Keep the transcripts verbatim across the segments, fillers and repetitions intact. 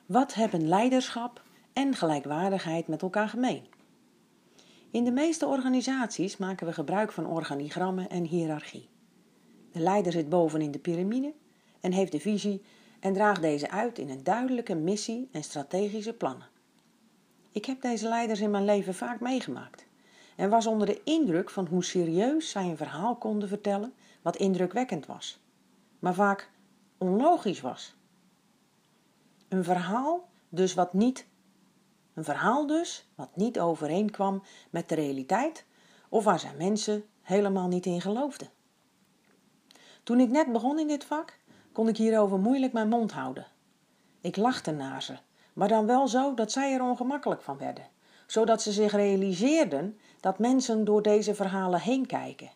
Wat hebben leiderschap en gelijkwaardigheid met elkaar gemeen? In de meeste organisaties maken we gebruik van organigrammen en hiërarchie. De leider zit boven in de piramide en heeft de visie en draagt deze uit in een duidelijke missie en strategische plannen. Ik heb deze leiders in mijn leven vaak meegemaakt en was onder de indruk van hoe serieus zij een verhaal konden vertellen wat indrukwekkend was, maar vaak onlogisch was. Een verhaal dus wat niet, een verhaal dus wat niet overeenkwam met de realiteit of waar zijn mensen helemaal niet in geloofden. Toen ik net begon in dit vak, kon ik hierover moeilijk mijn mond houden. Ik lachte naar ze, maar dan wel zo dat zij er ongemakkelijk van werden, zodat ze zich realiseerden dat mensen door deze verhalen heen kijken.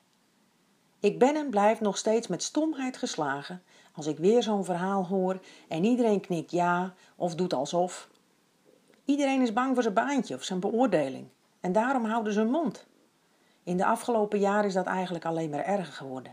Ik ben en blijf nog steeds met stomheid geslagen als ik weer zo'n verhaal hoor en iedereen knikt ja of doet alsof. Iedereen is bang voor zijn baantje of zijn beoordeling en daarom houden ze hun mond. In de afgelopen jaren is dat eigenlijk alleen maar erger geworden.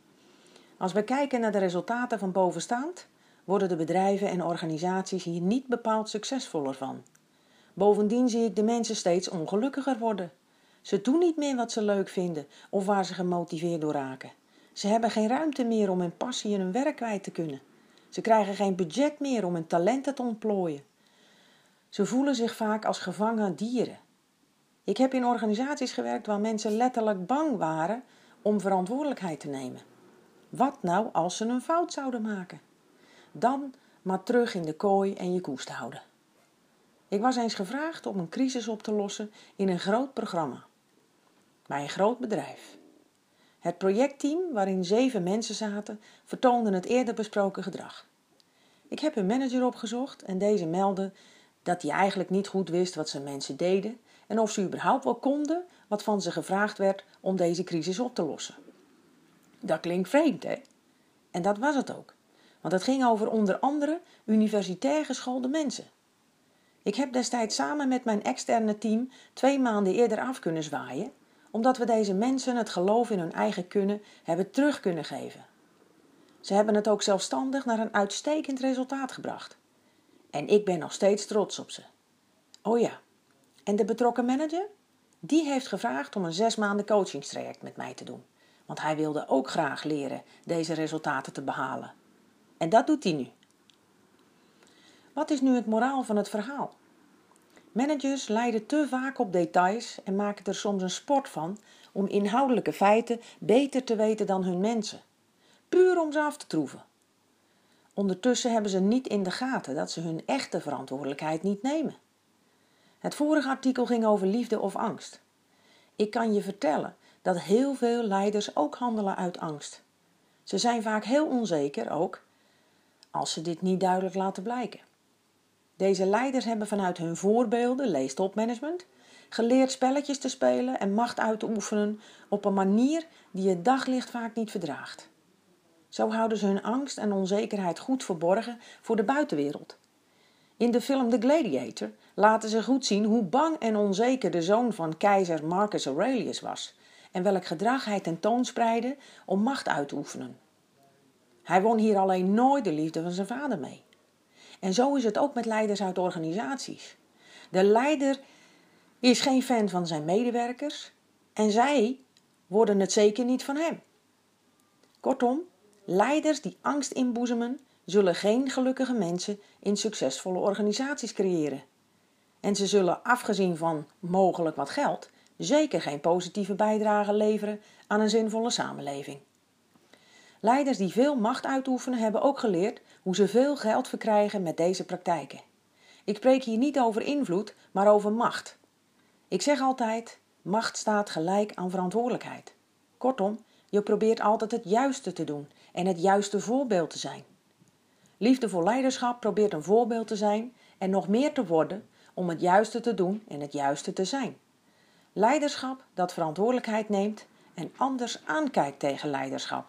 Als we kijken naar de resultaten van bovenstaand, worden de bedrijven en organisaties hier niet bepaald succesvoller van. Bovendien zie ik de mensen steeds ongelukkiger worden. Ze doen niet meer wat ze leuk vinden of waar ze gemotiveerd door raken. Ze hebben geen ruimte meer om hun passie en hun werk kwijt te kunnen. Ze krijgen geen budget meer om hun talenten te ontplooien. Ze voelen zich vaak als gevangen dieren. Ik heb in organisaties gewerkt waar mensen letterlijk bang waren om verantwoordelijkheid te nemen. Wat nou als ze een fout zouden maken? Dan maar terug in de kooi en je koest houden. Ik was eens gevraagd om een crisis op te lossen in een groot programma. Bij een groot bedrijf. Het projectteam, waarin zeven mensen zaten, vertoonde het eerder besproken gedrag. Ik heb een manager opgezocht en deze meldde dat hij eigenlijk niet goed wist wat zijn mensen deden en of ze überhaupt wel konden wat van ze gevraagd werd om deze crisis op te lossen. Dat klinkt vreemd, hè? En dat was het ook. Want het ging over onder andere universitair geschoolde mensen. Ik heb destijds samen met mijn externe team twee maanden eerder af kunnen zwaaien, omdat we deze mensen het geloof in hun eigen kunnen hebben terug kunnen geven. Ze hebben het ook zelfstandig naar een uitstekend resultaat gebracht. En ik ben nog steeds trots op ze. Oh ja, en de betrokken manager? Die heeft gevraagd om een zes maanden coachingstraject met mij te doen. Want hij wilde ook graag leren deze resultaten te behalen. En dat doet hij nu. Wat is nu het moraal van het verhaal? Managers lijden te vaak op details en maken er soms een sport van om inhoudelijke feiten beter te weten dan hun mensen. Puur om ze af te troeven. Ondertussen hebben ze niet in de gaten dat ze hun echte verantwoordelijkheid niet nemen. Het vorige artikel ging over liefde of angst. Ik kan je vertellen dat heel veel leiders ook handelen uit angst. Ze zijn vaak heel onzeker ook, als ze dit niet duidelijk laten blijken. Deze leiders hebben vanuit hun voorbeelden, lees topmanagement, geleerd spelletjes te spelen en macht uit te oefenen op een manier die het daglicht vaak niet verdraagt. Zo houden ze hun angst en onzekerheid goed verborgen voor de buitenwereld. In de film The Gladiator laten ze goed zien hoe bang en onzeker de zoon van keizer Marcus Aurelius was en welk gedrag hij tentoonspreidde om macht uit te oefenen. Hij won hier alleen nooit de liefde van zijn vader mee. En zo is het ook met leiders uit organisaties. De leider is geen fan van zijn medewerkers en zij worden het zeker niet van hem. Kortom, leiders die angst inboezemen, zullen geen gelukkige mensen in succesvolle organisaties creëren. En ze zullen, afgezien van mogelijk wat geld, zeker geen positieve bijdrage leveren aan een zinvolle samenleving. Leiders die veel macht uitoefenen hebben ook geleerd hoe ze veel geld verkrijgen met deze praktijken. Ik spreek hier niet over invloed, maar over macht. Ik zeg altijd, macht staat gelijk aan verantwoordelijkheid. Kortom, je probeert altijd het juiste te doen en het juiste voorbeeld te zijn. Liefde voor leiderschap probeert een voorbeeld te zijn en nog meer te worden om het juiste te doen en het juiste te zijn. Leiderschap dat verantwoordelijkheid neemt en anders aankijkt tegen leiderschap.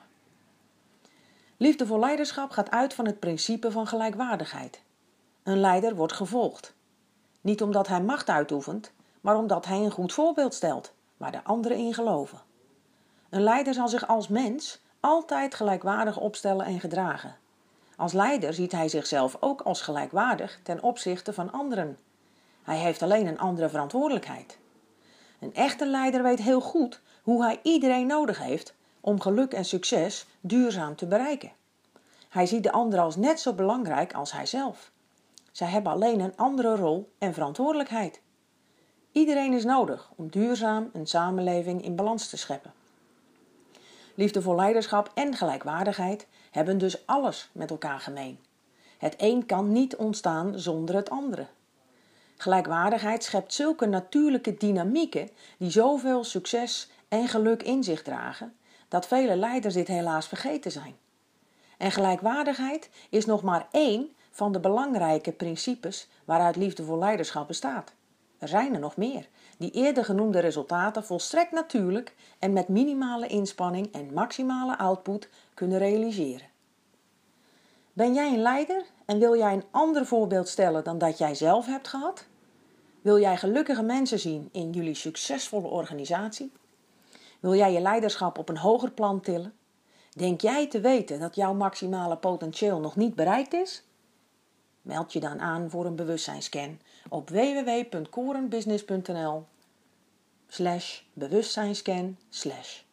Liefde voor leiderschap gaat uit van het principe van gelijkwaardigheid. Een leider wordt gevolgd. Niet omdat hij macht uitoefent, maar omdat hij een goed voorbeeld stelt, waar de anderen in geloven. Een leider zal zich als mens altijd gelijkwaardig opstellen en gedragen. Als leider ziet hij zichzelf ook als gelijkwaardig ten opzichte van anderen. Hij heeft alleen een andere verantwoordelijkheid. Een echte leider weet heel goed hoe hij iedereen nodig heeft om geluk en succes duurzaam te bereiken. Hij ziet de ander als net zo belangrijk als hijzelf. Zij hebben alleen een andere rol en verantwoordelijkheid. Iedereen is nodig om duurzaam een samenleving in balans te scheppen. Liefdevol leiderschap en gelijkwaardigheid hebben dus alles met elkaar gemeen. Het een kan niet ontstaan zonder het andere. Gelijkwaardigheid schept zulke natuurlijke dynamieken die zoveel succes en geluk in zich dragen, dat vele leiders dit helaas vergeten zijn. En gelijkwaardigheid is nog maar één van de belangrijke principes waaruit liefdevol leiderschap bestaat. Er zijn er nog meer, die eerder genoemde resultaten volstrekt natuurlijk en met minimale inspanning en maximale output kunnen realiseren. Ben jij een leider en wil jij een ander voorbeeld stellen dan dat jij zelf hebt gehad? Wil jij gelukkige mensen zien in jullie succesvolle organisatie? Wil jij je leiderschap op een hoger plan tillen? Denk jij te weten dat jouw maximale potentieel nog niet bereikt is? Meld je dan aan voor een bewustzijnscan op w w w punt korenbusiness punt n l slash bewustzijnscan slash